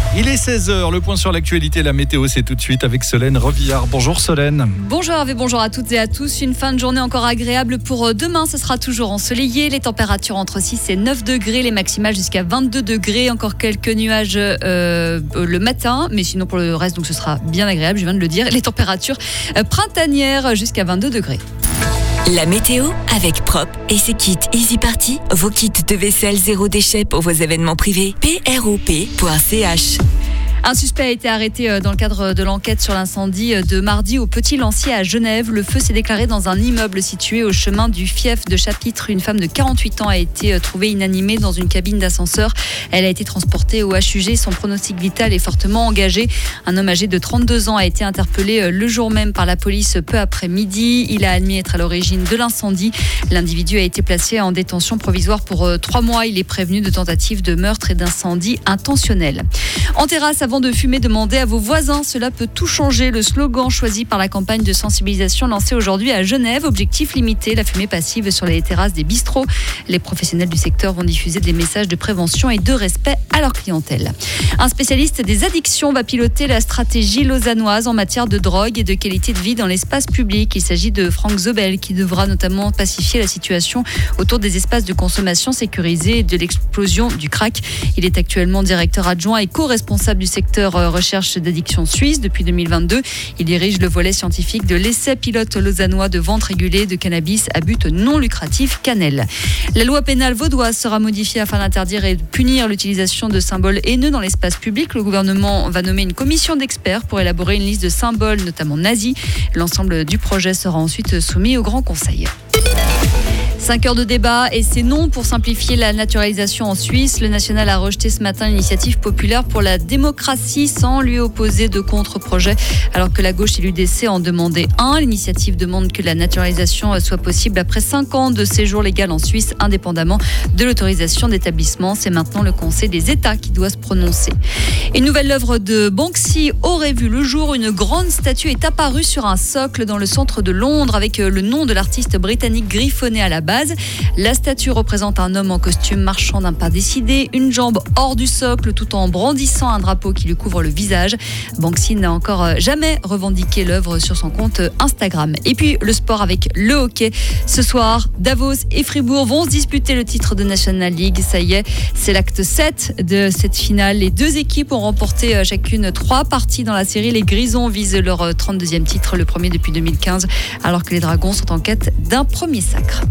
Il est 16h, le point sur l'actualité, la météo, c'est tout de suite avec Solène Revillard. Bonjour Solène. Bonjour Hervé, bonjour à toutes et à tous. Une fin de journée encore agréable pour demain, ce sera toujours ensoleillé. Les températures entre 6 et 9 degrés, les maximales jusqu'à 22 degrés. Encore quelques nuages le matin, mais sinon pour le reste, donc ce sera bien agréable, je viens de le dire. Les températures printanières jusqu'à 22 degrés. La météo avec Prop et ses kits Easy Party, vos kits de vaisselle zéro déchet pour vos événements privés. prop.ch. Un suspect a été arrêté dans le cadre de l'enquête sur l'incendie de mardi au Petit-Lancier à Genève. Le feu s'est déclaré dans un immeuble situé au chemin du Fief de Chapitre. Une femme de 48 ans a été trouvée inanimée dans une cabine d'ascenseur. Elle a été transportée au HUG. Son pronostic vital est fortement engagé. Un homme âgé de 32 ans a été interpellé le jour même par la police peu après midi. Il a admis être à l'origine de l'incendie. L'individu a été placé en détention provisoire pour 3 mois. Il est prévenu de tentative de meurtre et d'incendie intentionnel. En terrasse, avant de fumer, demandez à vos voisins. Cela peut tout changer. Le slogan choisi par la campagne de sensibilisation lancée aujourd'hui à Genève. Objectif limiter la fumée passive sur les terrasses des bistrots. Les professionnels du secteur vont diffuser des messages de prévention et de respect à leur clientèle. Un spécialiste des addictions va piloter la stratégie lausannoise en matière de drogue et de qualité de vie dans l'espace public. Il s'agit de Franck Zobel qui devra notamment pacifier la situation autour des espaces de consommation sécurisés et de l'explosion du crack. Il est actuellement directeur adjoint et co-responsable du secteur recherche d'addiction suisse depuis 2022. Il dirige le volet scientifique de l'essai pilote lausannois de vente régulée de cannabis à but non lucratif Cannelle. La loi pénale vaudoise sera modifiée afin d'interdire et de punir l'utilisation de symboles haineux dans l'espace public. Le gouvernement va nommer une commission d'experts pour élaborer une liste de symboles, notamment nazis. L'ensemble du projet sera ensuite soumis au Grand Conseil. 5 heures de débat et c'est non pour simplifier la naturalisation en Suisse. Le national a rejeté ce matin l'initiative populaire pour la démocratie sans lui opposer de contre-projet, alors que la gauche et l'UDC en demandaient un. L'initiative demande que la naturalisation soit possible après 5 ans de séjour légal en Suisse, indépendamment de l'autorisation d'établissement. C'est maintenant le Conseil des États qui doit se prononcer. Une nouvelle œuvre de Banksy aurait vu le jour. Une grande statue est apparue sur un socle dans le centre de Londres avec le nom de l'artiste britannique griffonné à la base. La statue représente un homme en costume marchant d'un pas décidé, une jambe hors du socle tout en brandissant un drapeau qui lui couvre le visage. Banksy n'a encore jamais revendiqué l'œuvre sur son compte Instagram. Et puis le sport avec le hockey. Ce soir, Davos et Fribourg vont se disputer le titre de National League. Ça y est, c'est l'acte 7 de cette finale. Les deux équipes ont remporté chacune 3 parties dans la série. Les Grisons visent leur 32e titre, le premier depuis 2015, alors que les Dragons sont en quête d'un premier sacre.